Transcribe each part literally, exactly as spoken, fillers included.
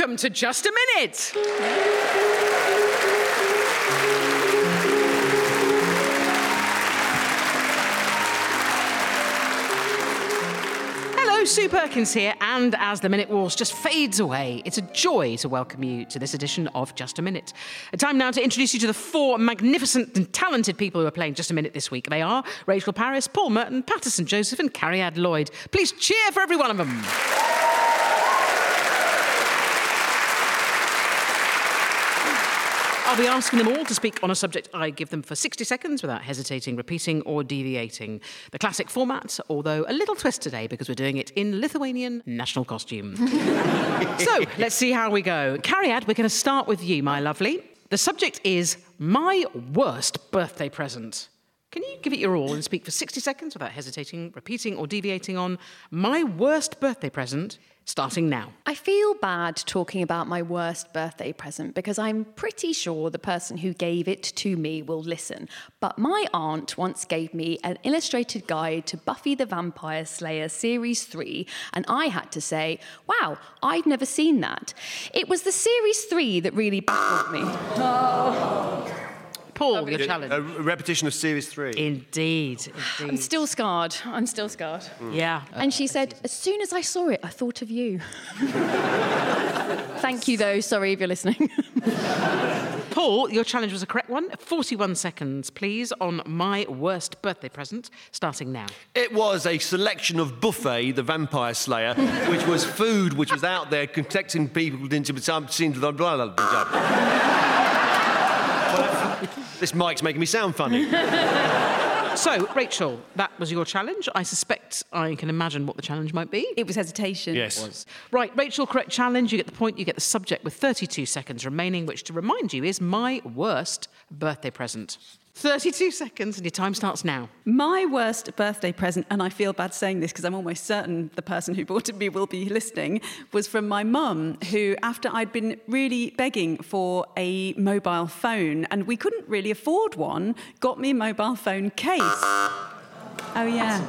welcome to Just a Minute. Hello, Sue Perkins here, and as the Minute Waltz just fades away, it's a joy to welcome you to this edition of Just a Minute. A time now to introduce you to the four magnificent and talented people who are playing Just a Minute this week. They are Rachel Parris, Paul Merton, Patterson Joseph and Carrie-Ad Lloyd. Please cheer for every one of them. I'll be asking them all to speak on a subject I give them for sixty seconds without hesitating, repeating or deviating. The classic format, although a little twist today because we're doing it in Lithuanian national costume. So, let's see how we go. Carrie-Ad, we're going to start with you, my lovely. The subject is my worst birthday present. Can you give it your all and speak for sixty seconds without hesitating, repeating or deviating on my worst birthday present, starting now? I feel bad talking about my worst birthday present because I'm pretty sure the person who gave it to me will listen. But my aunt once gave me an illustrated guide to Buffy the Vampire Slayer Series three, and I had to say, wow, I've never seen that. It was the Series three that really baffled me. Oh. Paul, your challenge. A repetition of Series three. Indeed, indeed. I'm still scarred. I'm still scarred. Mm. Yeah. And she said, as soon as I saw it, I thought of you. Thank you, though. Sorry if you're listening. Paul, your challenge was a correct one. forty-one seconds, please, on my worst birthday present, starting now. It was a selection of Buffy the Vampire Slayer, which was food which was out there protecting people into some scenes of the blah, blah, blah. This mic's making me sound funny. So, Rachel, that was your challenge. I suspect I can imagine what the challenge might be. It was hesitation. Yes. It was. Right, Rachel, correct challenge. You get the point, you get the subject with thirty-two seconds remaining, which, to remind you, is my worst birthday present. thirty-two seconds, and your time starts now. My worst birthday present, and I feel bad saying this because I'm almost certain the person who bought it me will be listening, was from my mum, who, after I'd been really begging for a mobile phone, and we couldn't really afford one, got me a mobile phone case. Oh, yeah.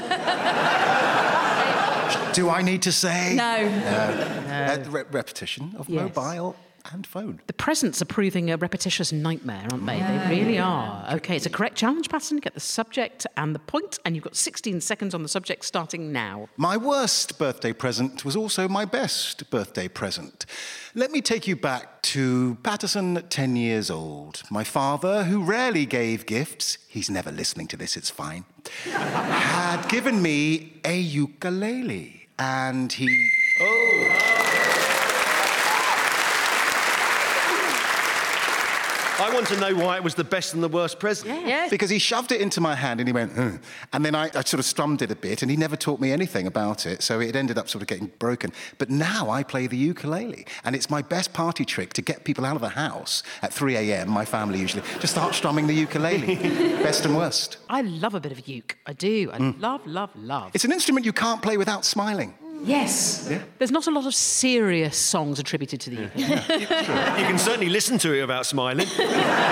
Do I need to say? No. Uh, uh, re- repetition of Yes. mobile and phone. The presents are proving a repetitious nightmare, aren't they? They really are. OK, it's a correct challenge, Patterson. Get the subject and the point, and you've got sixteen seconds on the subject starting now. My worst birthday present was also my best birthday present. Let me take you back to Patterson at ten years old. My father, who rarely gave gifts, he's never listening to this, it's fine, had given me a ukulele. And he... Oh... I want to know why it was the best and the worst present. Yeah. Yes. Because he shoved it into my hand and he went, hmm. And then I, I sort of strummed it a bit and he never taught me anything about it, so it ended up sort of getting broken. But now I play the ukulele, and it's my best party trick to get people out of the house at three a.m, my family usually, to start strumming the ukulele. Best and worst. I love a bit of uke. I do. I mm. love, love, love. It's an instrument you can't play without smiling. Yes. Yeah. There's not a lot of serious songs attributed to the uke. Yeah. You can certainly listen to it without smiling. You've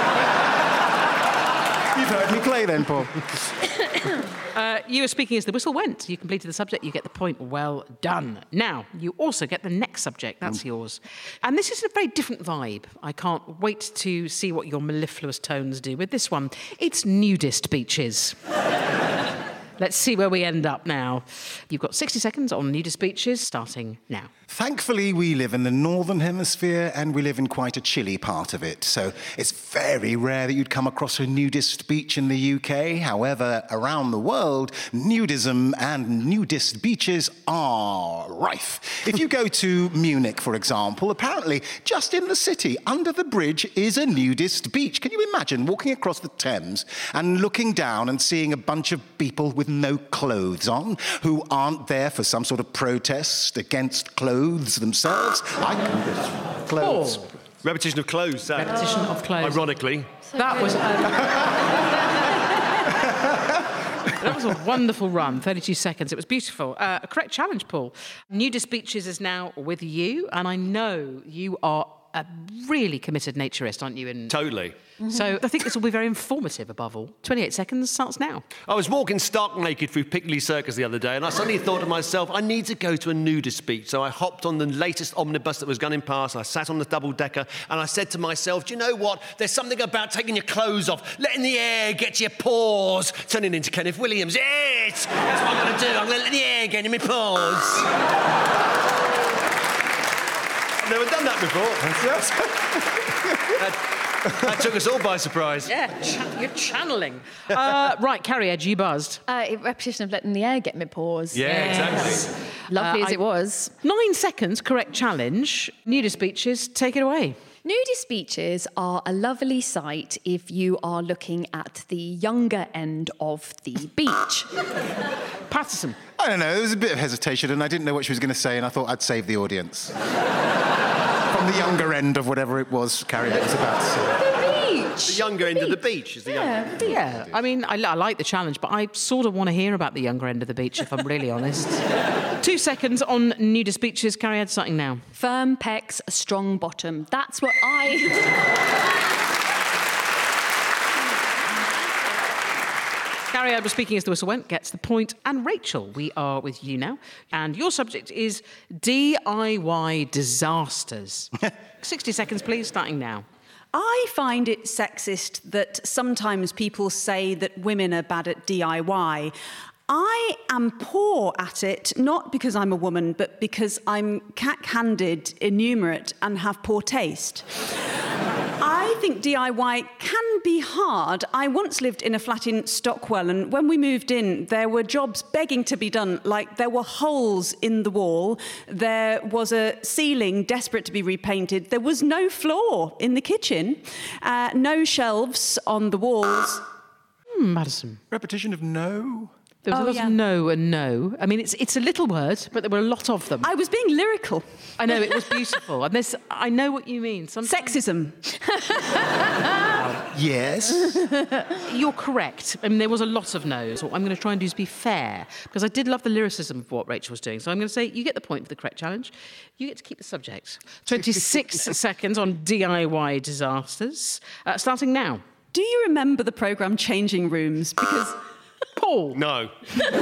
heard me play then, Paul. uh, you were speaking as the whistle went. You completed the subject, you get the point. Well done. Now, you also get the next subject. That's mm. yours. And this is a very different vibe. I can't wait to see what your mellifluous tones do with this one. It's nudist beaches. Let's see where we end up now. You've got sixty seconds on nudist beaches, starting now. Thankfully, we live in the Northern Hemisphere and we live in quite a chilly part of it. So it's very rare that you'd come across a nudist beach in the U K. However, around the world, nudism and nudist beaches are rife. If you go to Munich, for example, apparently just in the city, under the bridge, is a nudist beach. Can you imagine walking across the Thames and looking down and seeing a bunch of people with no clothes on who aren't there for some sort of protest against clothes themselves? I can just... Clothes. Oh. Repetition of clothes. That. Repetition of clothes. Ironically. So that good. was... That was a wonderful run, thirty-two seconds. It was beautiful. Uh, a correct challenge, Paul. Nudist Beaches is now with you, and I know you are a really committed naturist, aren't you? In... Totally. So I think this will be very informative, above all. twenty-eight seconds starts now. I was walking stark naked through Piccadilly Circus the other day, and I suddenly thought to myself, I need to go to a nudist beach. So I hopped on the latest omnibus that was going past, I sat on the double-decker, and I said to myself, do you know what? There's something about taking your clothes off, letting the air get to your pores, turning into Kenneth Williams. Yes! That's what I'm going to do. I'm going to let the air get in my pores. I've never done that before. that, that took us all by surprise. Yeah, ch- you're channeling. Uh, right, Carrie Edge, you buzzed. Uh, a repetition of letting the air get me pause. Yeah, Yes. exactly. Lovely Uh, as I- it was. Nine seconds, correct challenge. Nudist beaches, take it away. Nudist beaches are a lovely sight if you are looking at the younger end of the beach. Patterson. I don't know, there was a bit of hesitation and I didn't know what she was going to say and I thought I'd save the audience. From the younger end of whatever it was Carrie was about to say. The beach. The younger end of the beach is the younger end. Yeah, I mean, I, I like the challenge, but I sort of want to hear about the younger end of the beach, if I'm really honest. Two seconds on nudist beaches. Carrie Edge, starting now. Firm pecs, strong bottom. That's what I... Carrie Edge was speaking as the whistle went, gets the point. And Rachel, we are with you now. And your subject is D I Y disasters. sixty seconds, please, starting now. I find it sexist that sometimes people say that women are bad at D I Y. I am poor at it, not because I'm a woman, but because I'm cack-handed, innumerate, and have poor taste. I think D I Y can be hard. I once lived in a flat in Stockwell, and when we moved in, there were jobs begging to be done, like there were holes in the wall, there was a ceiling desperate to be repainted, there was no floor in the kitchen, uh, no shelves on the walls. Hmm, Madison. Repetition of no? There was Oh, a lot yeah. of no and no. I mean, it's it's a little word, but there were a lot of them. I was being lyrical. I know, it was beautiful. And this, I know what you mean. Sometimes Sexism. Yes. You're correct. I mean, there was a lot of no's. What I'm going to try and do is be fair, because I did love the lyricism of what Rachel was doing. So I'm going to say, you get the point for the correct challenge. You get to keep the subject. twenty-six seconds on D I Y disasters. Uh, starting now. Do you remember the programme Changing Rooms? Because... Paul. No.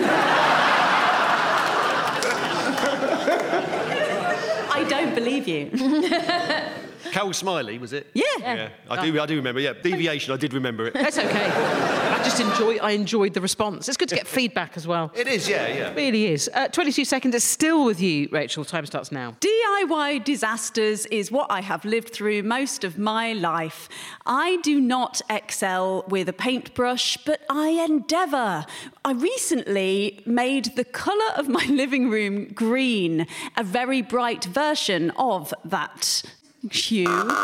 I don't believe you. Carol Smiley, was it? Yeah. Yeah, I do, I do remember. Yeah, deviation, I did remember it. That's okay. I just enjoy. I enjoyed the response. It's good to get feedback as well. It is, yeah, yeah. It really is. Uh, twenty-two seconds is still with you, Rachel. Time starts now. D I Y disasters is what I have lived through most of my life. I do not excel with a paintbrush, but I endeavour. I recently made the colour of my living room green, a very bright version of that hue.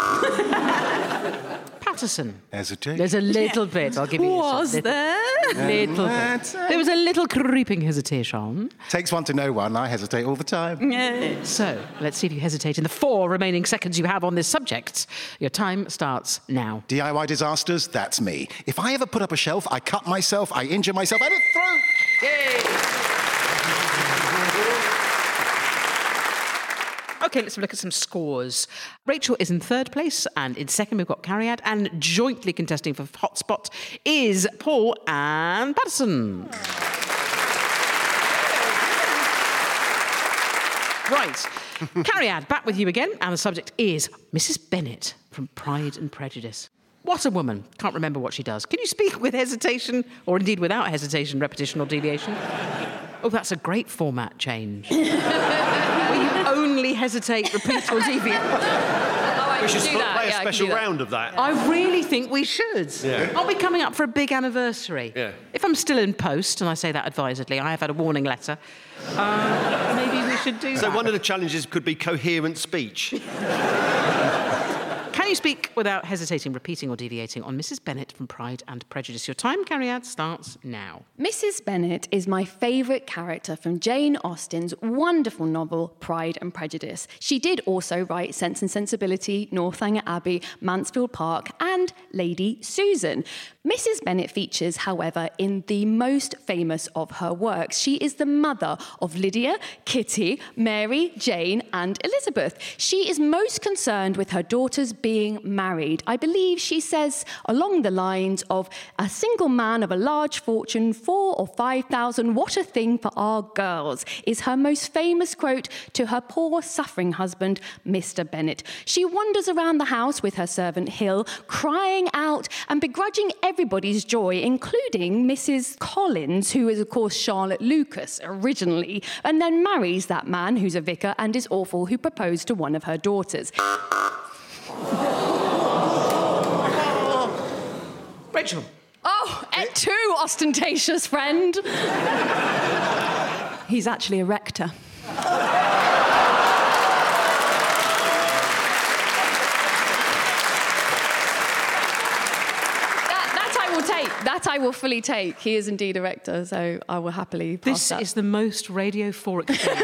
Patterson. Hesitate. There's a little bit. I'll give you. Was little, there? Little bit. There was a little creeping hesitation. Takes one to know one. I hesitate all the time. Yeah. So let's see if you hesitate in the four remaining seconds you have on this subject. Your time starts now. D I Y disasters, that's me. If I ever put up a shelf, I cut myself, I injure myself, I don't throw. Okay, let's have a look at some scores. Rachel is in third place, and in second we've got Carrie Edge, and jointly contesting for Hotspot is Paul and Patterson. Right. Carrie Edge, back with you again, and the subject is Missus Bennet from Pride and Prejudice. What a woman. Can't remember what she does. Can you speak with hesitation, or indeed without hesitation, repetition or deviation? Oh, that's a great format change. Where you only hesitate, repeat or deviate. We should do that. play a Yeah, I can special do that. round of that. I really think we should. Yeah. Aren't we coming up for a big anniversary? Yeah. If I'm still in post, and I say that advisedly, I have had a warning letter, uh, maybe we should do So that. one of the challenges could be coherent speech. Can you speak without hesitating, repeating or deviating on Missus Bennet from Pride and Prejudice? Your time, Cariad, starts now. Missus Bennet is my favourite character from Jane Austen's wonderful novel, Pride and Prejudice. She did also write Sense and Sensibility, Northanger Abbey, Mansfield Park, and Lady Susan. Missus Bennet features, however, in the most famous of her works. She is the mother of Lydia, Kitty, Mary, Jane, and Elizabeth. She is most concerned with her daughters being married. I believe she says along the lines of, a single man of a large fortune, four or five thousand, what a thing for our girls, is her most famous quote to her poor suffering husband, Mister Bennet. She wanders around the house with her servant Hill, crying out and begrudging everybody's joy, including Missus Collins, who is, of course, Charlotte Lucas originally, and then marries that man who's a vicar and is awful, who proposed to one of her daughters. Rachel. Oh, et tu, ostentatious friend. He's actually a rector. Take. That I will fully take. He is indeed a rector, so I will happily pass This that. is the most radiophoric thing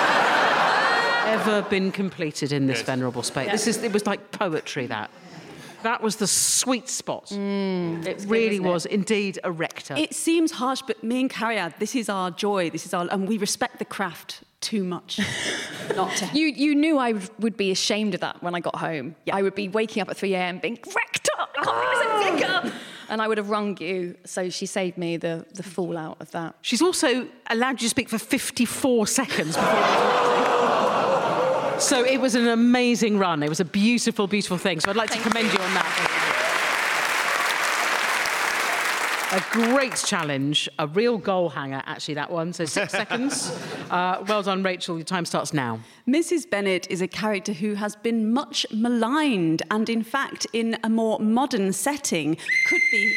ever been completed in this yes. venerable space. Yeah. This is, it was like poetry, that. That was the sweet spot. Mm, it really good, was it? Indeed a rector. It seems harsh, but me and Cariad, this is our joy, this is our, and we respect the craft too much. Not to. You, you knew I would be ashamed of that when I got home. Yeah. I would be waking up at three a.m. being, rector, oh, he was a vicar. And I would have rung you, so she saved me the, the fallout of that. She's also allowed you to speak for fifty-four seconds before. So it was an amazing run. It was a beautiful, beautiful thing. So I'd like Thank to commend you. you on that. A great challenge, a real goal hanger, actually, that one. So six seconds. Uh, well done, Rachel. Your time starts now. Missus Bennet is a character who has been much maligned and, in fact, in a more modern setting, could be...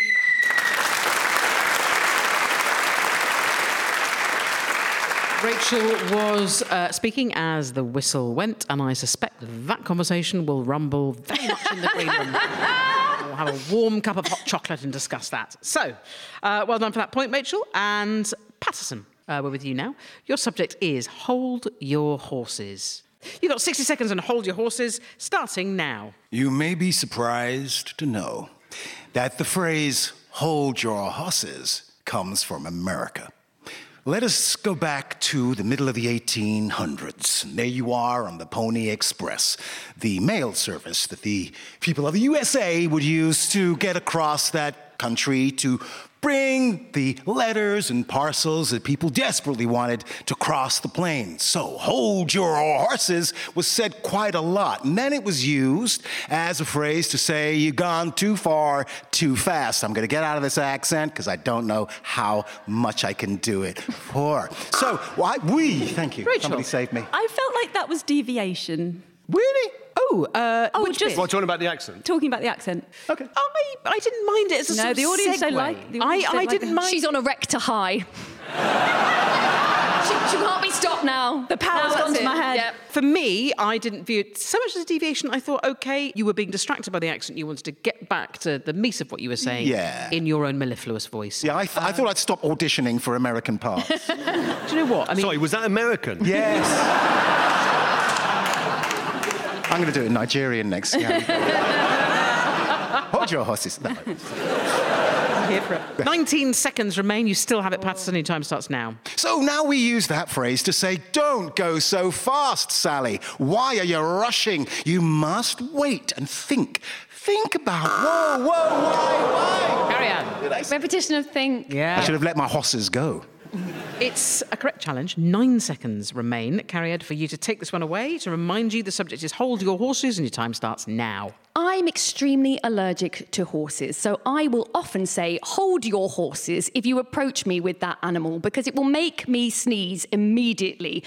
Rachel was uh, speaking as the whistle went, and I suspect that conversation will rumble very much in the green room. We'll have a warm cup of hot chocolate and discuss that. So, uh, well done for that point, Rachel. And Patterson, uh, we're with you now. Your subject is Hold Your Horses. You've got sixty seconds on Hold Your Horses, starting now. You may be surprised to know that the phrase Hold Your Horses comes from America. Let us go back to the middle of the eighteen hundreds. And there you are on the Pony Express, the mail service that the people of the U S A would use to get across that country to bring the letters and parcels that people desperately wanted to cross the plains. So, hold your horses was said quite a lot. And then it was used as a phrase to say, you've gone too far, too fast. I'm going to get out of this accent because I don't know how much I can do it for. So, why, we, thank you. Rachel. Somebody saved me. I felt like that was deviation. Really? Oh, uh, oh, which just well, talking about the accent. Talking about the accent. Okay. I, I didn't mind it as a no, sort of the audience segue. don't like. The I, audience I don't didn't like mind. She's on a rector high. she, she can't be stopped now. The power's now gone to it. my head. Yep. For me, I didn't view it so much as a deviation. I thought, OK, you were being distracted by the accent. You wanted to get back to the meat of what you were saying yeah. in your own mellifluous voice. Yeah, I, th- um, I thought I'd stop auditioning for American parts. Do you know what? I mean, Sorry, was that American? Yes. I'm going to do it in Nigerian next. Yeah. Hold your horses. No. Here for it. nineteen seconds remain. You still have it, Patterson. Your time starts now. So now we use that phrase to say, don't go so fast, Sally. Why are you rushing? You must wait and think. Think about, whoa, whoa, why, why? Carry on. Repetition of think. Yeah. I should have let my horses go. It's a correct challenge. Nine seconds remain, Cariad, for you to take this one away. To remind you, the subject is Hold Your Horses, and your time starts now. I'm extremely allergic to horses, so I will often say, hold your horses if you approach me with that animal, because it will make me sneeze immediately.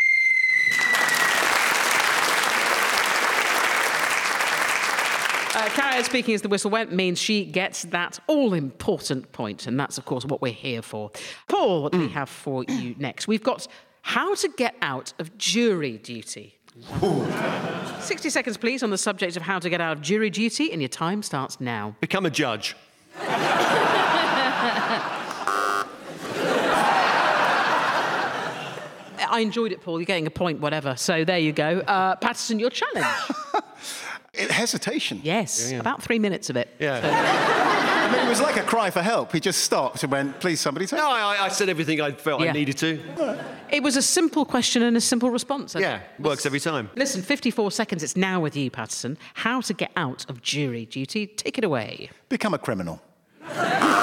Uh, Cariad speaking as the whistle went means she gets that all-important point, and that's, of course, what we're here for. Paul, what do mm. we have for you next? We've got how to get out of jury duty. Ooh. sixty seconds, please, on the subject of how to get out of jury duty, and your time starts now. Become a judge. I enjoyed it, Paul. You're getting a point, whatever. So there you go. Uh, Patterson, your challenge. It, hesitation. Yes, Yeah, yeah. about three minutes of it. Yeah. I mean, it was like a cry for help. He just stopped and went, please, somebody take No, I, I said everything I felt Yeah. I needed to. It was a simple question and a simple response. Yeah, works every time. Listen, fifty-four seconds. It's now with you, Patterson. How to get out of jury duty. Take it away. Become a criminal. These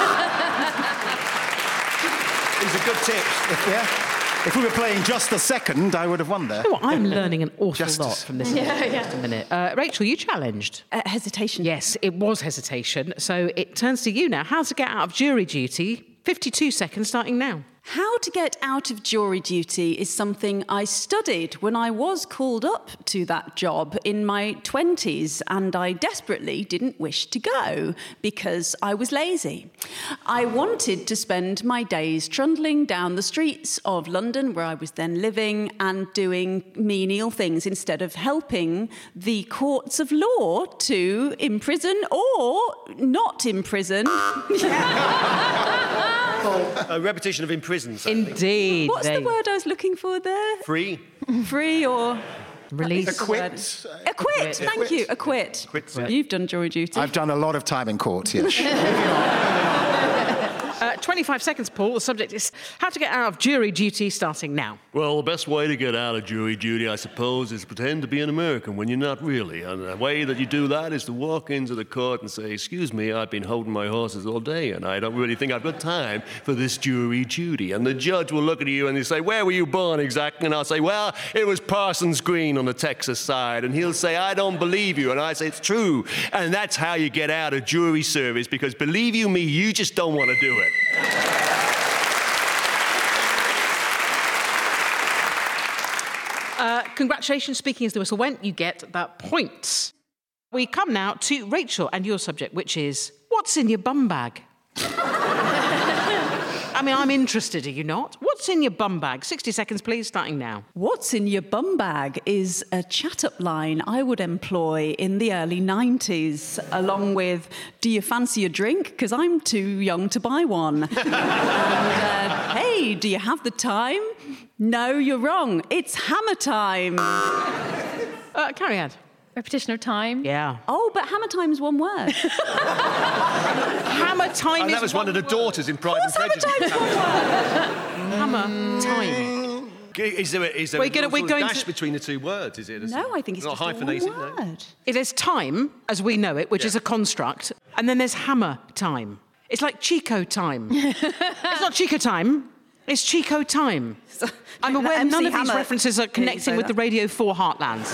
are good tips. If, yeah. If we were playing just a second, I would have won there. You know what? I'm learning an awful Justice. lot from this. Yeah, in just a minute. Uh, Rachel, you challenged. Uh, hesitation. Yes, it was hesitation. So it turns to you now. How to get out of jury duty. fifty-two seconds starting now. How to get out of jury duty is something I studied when I was called up to that job in my twenties, and I desperately didn't wish to go because I was lazy. I wanted to spend my days trundling down the streets of London, where I was then living, and doing menial things instead of helping the courts of law to imprison or not imprison. A repetition of imprison. Indeed. What's They- the word I was looking for there? Free. Free or... Release. Acquit. Acquit, thank you, acquit. Acquit, yeah. You've done jury duty. I've done a lot of time in court, yes. Uh, twenty-five seconds, Paul. The subject is how to get out of jury duty starting now. Well, the best way to get out of jury duty, I suppose, is to pretend to be an American when you're not really. And the way that you do that is to walk into the court and say, excuse me, I've been holding my horses all day and I don't really think I've got time for this jury duty. And the judge will look at you and he'll say, where were you born exactly? And I'll say, well, it was Parsons Green on the Texas side. And he'll say, I don't believe you. And I say, it's true. And that's how you get out of jury service, because believe you me, you just don't want to do it. Uh, congratulations. Speaking as the whistle went, you get that point. We come now to Rachel and your subject, which is what's in your bum bag? I mean, I'm interested, are you not? What's in your bum bag? sixty seconds, please, starting now. What's in your bum bag is a chat-up line I would employ in the early nineties, along with, do you fancy a drink? Because I'm too young to buy one. and, uh, hey, do you have the time? No, you're wrong. It's hammer time. Uh, carry on. Repetition of time. Yeah. Oh, but hammer time's one word. Hammer time And is that was one of the word. daughters in Pride and Hammer Prejudice. time's one word. Hammer time. Is there, a, is there We're a gonna- sort we're of going dash to- between the two words? Is it? No, I think it's not just a hyphenated. one no? word. It is time, as we know it, which Yeah. is a construct, and then there's hammer time. It's like Chico time. It's not Chico time. It's Chico time. I'm aware M C none of these Hammer. references are connecting say with that. the Radio four Heartlands.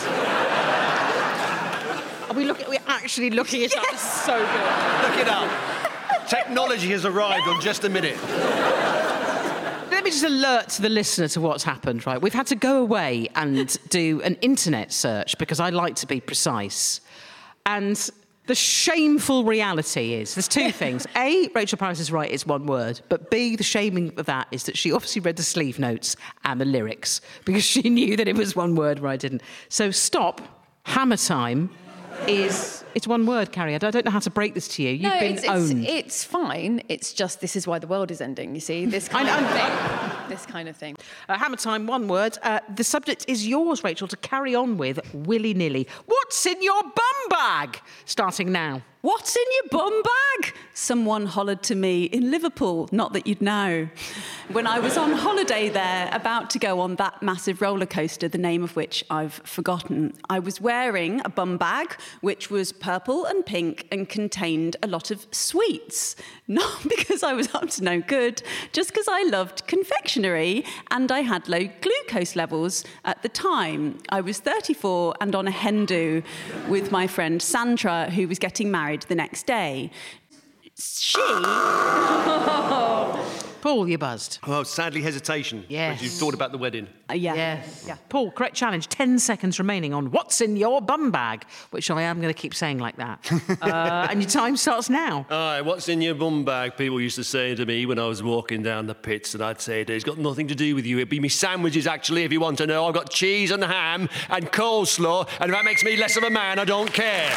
Are we looking? We're actually looking it up. It's so good. Look it up. Technology has arrived on just a minute. Let me just alert the listener to what's happened, right? We've had to go away and do an internet search because I like to be precise. And the shameful reality is, there's two things. A, Rachel Paris is right, it's one word. But B, the shaming of that is that she obviously read the sleeve notes and the lyrics because she knew that it was one word where I didn't. So stop, hammer time is... It's one word, Carrie. I don't know how to break this to you. You've no, been it's, it's, owned. it's fine. It's just this is why the world is ending, you see? This kind I of know. thing. This kind of thing. Uh, hammer time, one word. Uh, the subject is yours, Rachel, to carry on with willy-nilly. What's in your bum bag? Starting now. What's in your bum bag? Someone hollered to me in Liverpool, not that you'd know. When I was on holiday there, about to go on that massive roller coaster, the name of which I've forgotten, I was wearing a bum bag, which was purple and pink and contained a lot of sweets. Not because I was up to no good, just because I loved confectionery and I had low glucose levels at the time. I was thirty-four and on a hen do with my friend Sandra, who was getting married the next day. She... Paul, Paul, you buzzed. Oh, sadly, hesitation. Yes. As you thought about the wedding. Uh, yeah. Yes. Yeah. Paul, correct challenge. Ten seconds remaining on what's in your bum bag, which I am going to keep saying like that. uh, and your time starts now. All right, what's in your bum bag? People used to say to me when I was walking down the pits, and I'd say, it's got nothing to do with you. It'd be me sandwiches, actually, if you want to know. I've got cheese and ham and coleslaw, and if that makes me less of a man, I don't care.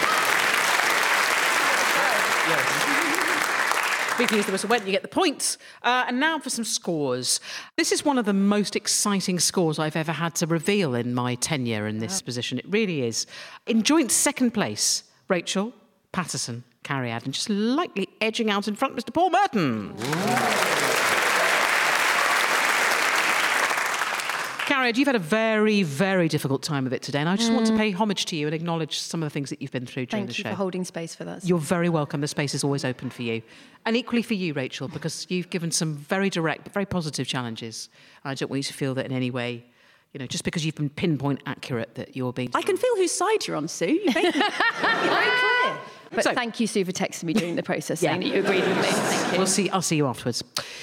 Yes. Speaking as the whistle went, you get the points. Uh, and now for some scores. This is one of the most exciting scores I've ever had to reveal in my tenure in this position. It really is. In joint second place, Rachel, Patterson, Cariad, and just lightly edging out in front, Mister Paul Merton. Cariad, you've had a very, very difficult time of it today, and I just mm. want to pay homage to you and acknowledge some of the things that you've been through during Thank the you show. for holding space for that. You're very welcome. The space is always open for you. And equally for you, Rachel, because you've given some very direct but very positive challenges. I don't want you to feel that in any way, you know, just because you've been pinpoint accurate that you're being... I can feel whose side you're on, Sue. You're very, you're very clear. But So- thank you, Sue, for texting me during the process Yeah. saying that you agreed with me. Thank you. We'll see. I'll see you afterwards.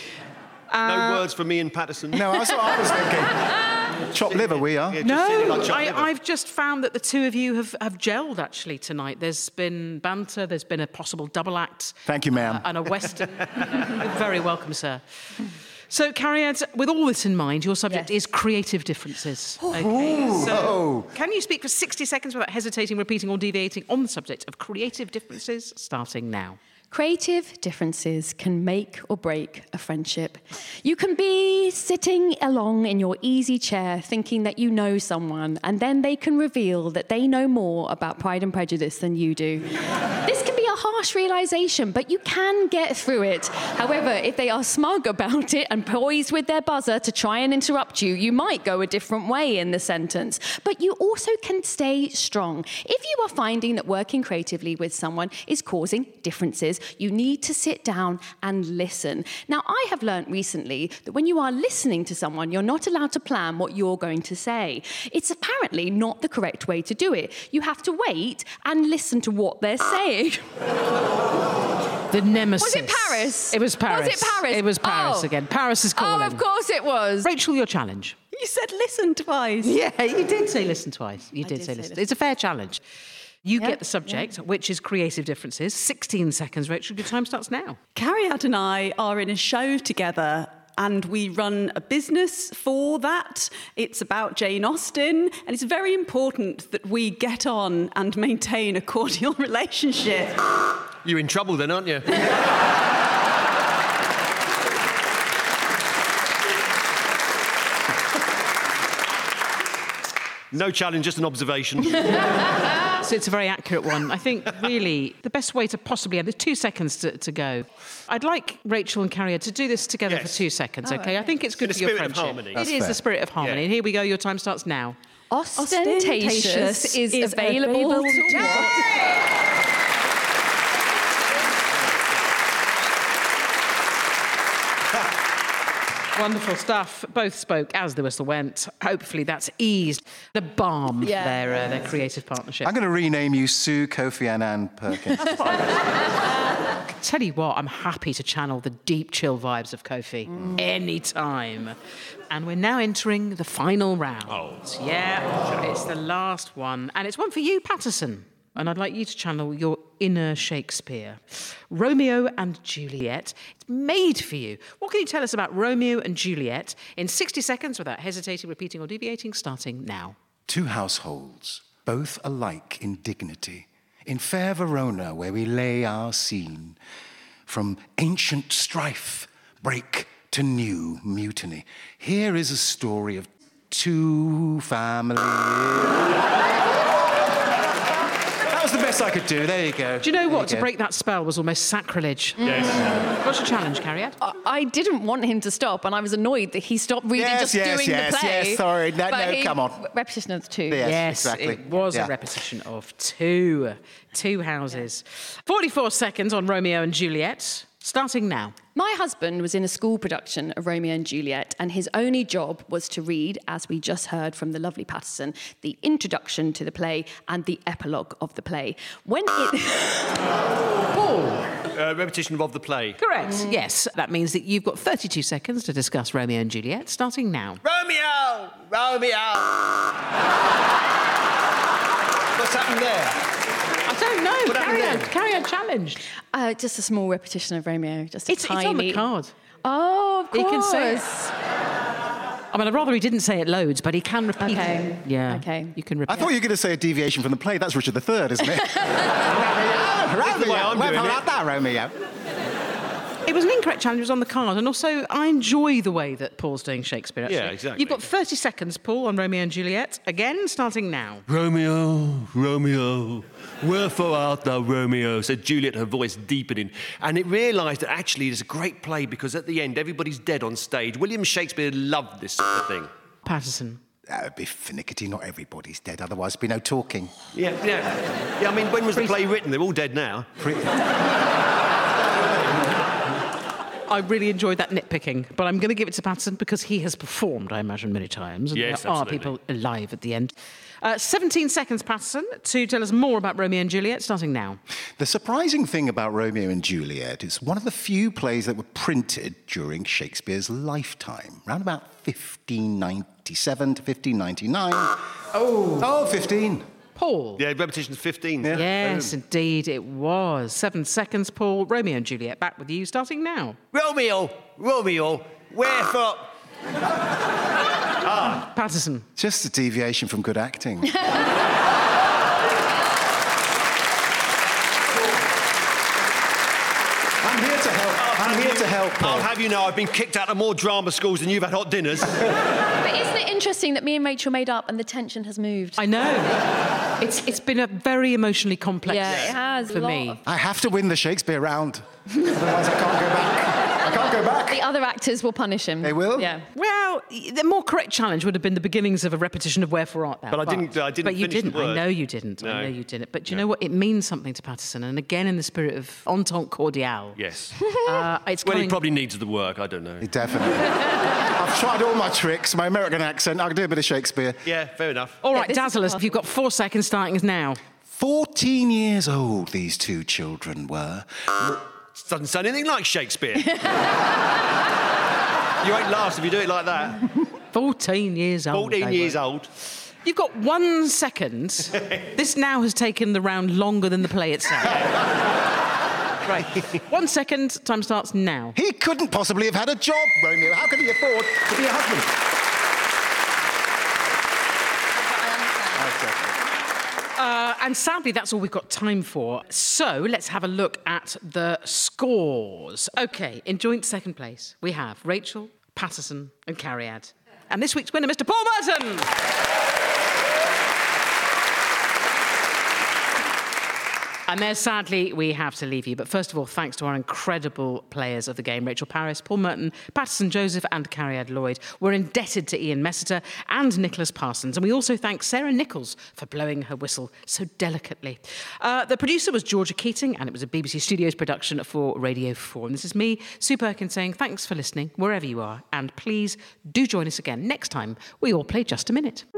No words from me and Patterson. No, that's what I was thinking. Chopped liver, we are. Yeah, just sitting No, like chopped I, liver. I've just found that the two of you have, have gelled, actually, tonight. There's been banter, there's been a possible double act. Thank you, ma'am. Uh, and a Western. You're very welcome, sir. So, Cariad, with all this in mind, your subject Yes. is creative differences. Okay. Ooh. So, Oh. can you speak for sixty seconds without hesitating, repeating, or deviating on the subject of creative differences, starting now? Creative differences can make or break a friendship. You can be sitting along in your easy chair thinking that you know someone, and then they can reveal that they know more about Pride and Prejudice than you do. This can be a harsh realization, but you can get through it. However, if they are smug about it and poised with their buzzer to try and interrupt you, you might go a different way in the sentence. But you also can stay strong. If you are finding that working creatively with someone is causing differences, you need to sit down and listen. Now, I have learnt recently that when you are listening to someone, you're not allowed to plan what you're going to say. It's apparently not the correct way to do it. You have to wait and listen to what they're saying. The nemesis. Was it Paris? It was Paris. Was it Paris? It was Paris Oh. again. Paris is calling. Oh, of course it was. Rachel, your challenge. You said listen twice. Yeah, you did say listen twice. You did, did say say listen. listen. It's a fair challenge. You Yeah, get the subject, which is creative differences. sixteen seconds, Rachel. Your time starts now. Cariad and I are in a show together, and we run a business for that. It's about Jane Austen, and it's very important that we get on and maintain a cordial relationship. You're in trouble then, aren't you? No challenge, just an observation. So it's a very accurate one. I think, really, the best way to possibly... There's two seconds to, to go. I'd like Rachel and Cariad to do this together Yes. for two seconds, OK? I think it's good In for the your spirit of friendship. harmony. It That's is fair. the spirit of harmony. Yeah. And here we go. Your time starts now. Ostentatious is, is available, available to to what? Wonderful stuff. Both spoke as the whistle went. Hopefully that's eased the balm Yeah. for their, uh, their creative partnership. I'm going to rename you Sue, Kofi, and Ann Perkins. Tell you what, I'm happy to channel the deep, chill vibes of Kofi anytime. And we're now entering the final round. Oh. Yeah, it's the last one. And it's one for you, Patterson. And I'd like you to channel your inner Shakespeare. Romeo and Juliet. It's made for you. What can you tell us about Romeo and Juliet in sixty seconds without hesitating, repeating, or deviating, starting now? Two households, both alike in dignity, in fair Verona, where we lay our scene. From ancient strife, break to new mutiny. Here is a story of two families. That was the best I could do. There you go. Do you know There what? you To go. break that spell was almost sacrilege. Yes. What's your challenge, Cariad? I- I didn't want him to stop, and I was annoyed that he stopped really Yes, just yes, doing yes, the play. yes, sorry. No, But no, he- come on. Repetition of the two. Yes, Yes, exactly. it was Yeah. a repetition of two. Two houses. forty-four seconds on Romeo and Juliet. starting now. My husband was in a school production of Romeo and Juliet, and his only job was to read, as we just heard from the lovely Patterson, the introduction to the play and the epilogue of the play. When it... Paul. Uh, repetition of the play. Correct, mm. yes. That means that you've got thirty-two seconds to discuss Romeo and Juliet, starting now. Romeo! Romeo! What's happened there? I don't know. What Carry on. there? Carry on, challenge. Uh, just a small repetition of Romeo. Just a It's, tiny... it's on the card. Oh, of course. He can say it. I mean, I'd rather he didn't say it loads, but he can repeat Okay. it. Yeah. Okay. You can repeat I thought you were going to say a deviation from the play. That's Richard the Third, isn't it? Romeo, the way I'm doing Romeo, it. that, Romeo. It was an incorrect challenge, it was on the card, and also I enjoy the way that Paul's doing Shakespeare, actually. Yeah, exactly. You've got thirty seconds, Paul, on Romeo and Juliet. Again, starting now. Romeo, Romeo, wherefore art thou, Romeo? Said Juliet, her voice deepening. And it realised that actually it's a great play because at the end, everybody's dead on stage. William Shakespeare loved this sort of thing. Patterson. That would be finicky. Not everybody's dead, otherwise there'd be no talking. Yeah, yeah. Yeah, I mean, when was the play written? They're all dead now. I really enjoyed that nitpicking, but I'm going to give it to Patterson because he has performed, I imagine, many times. And Yes, there are absolutely. people alive at the end. Uh, seventeen seconds, Patterson, to tell us more about Romeo and Juliet, starting now. The surprising thing about Romeo and Juliet is one of the few plays that were printed during Shakespeare's lifetime, around about fifteen ninety-seven to fifteen ninety-nine. Oh, oh, fifteen. Paul. Yeah, repetition's fifteen. Yeah. Yes, indeed, it was. Seven seconds, Paul. Romeo and Juliet, back with you, starting now. Romeo, Romeo, wherefore... Patterson. Just a deviation from good acting. I'm here to help. I'm here to help, Paul. I'll have you know, I've been kicked out of more drama schools than you've had hot dinners. But isn't it interesting that me and Rachel made up and the tension has moved? I know. It's It's been a very emotionally complex Yeah, it has. for a lot me. of- I have to win the Shakespeare round. Otherwise, I can't go back. I can't go back. The other actors will punish him. They will? Yeah. Well, the more correct challenge would have been the beginnings of a repetition of Wherefore Art Thou. But I didn't- I didn't But you finish the didn't. I word. know you didn't. I No. know you didn't. But do you know what? It means something to Patterson. And again, in the spirit of entente cordiale. Yes. Uh, it's Well, he coming... probably needs the work, I don't know. Definitely. I've tried all my tricks, my American accent. I can do a bit of Shakespeare. Yeah, fair enough. All Yeah, right, this is dazzle us. possible. You've got four seconds starting now. Fourteen years old these two children were. Doesn't sound anything like Shakespeare. You ain't last if you do it like that. fourteen years old. fourteen they years were. old. You've got one second. This now has taken the round longer than the play itself. Right. One second. Time starts now. He couldn't possibly have had a job, Romeo. How could he afford to be a husband? Uh, and sadly, that's all we've got time for. So let's have a look at the scores. OK, in joint second place, we have Rachel, Patterson and Cariad. And this week's winner, Mister Paul Merton. And there, sadly, we have to leave you. But first of all, thanks to our incredible players of the game, Rachel Paris, Paul Merton, Patterson Joseph and Cariad Lloyd. We're indebted to Ian Messiter and Nicholas Parsons. And we also thank Sarah Nichols for blowing her whistle so delicately. Uh, the producer was Georgia Keating, and it was a B B C Studios production for Radio four. And this is me, Sue Perkins, saying thanks for listening, wherever you are. And please do join us again next time we all play Just a Minute.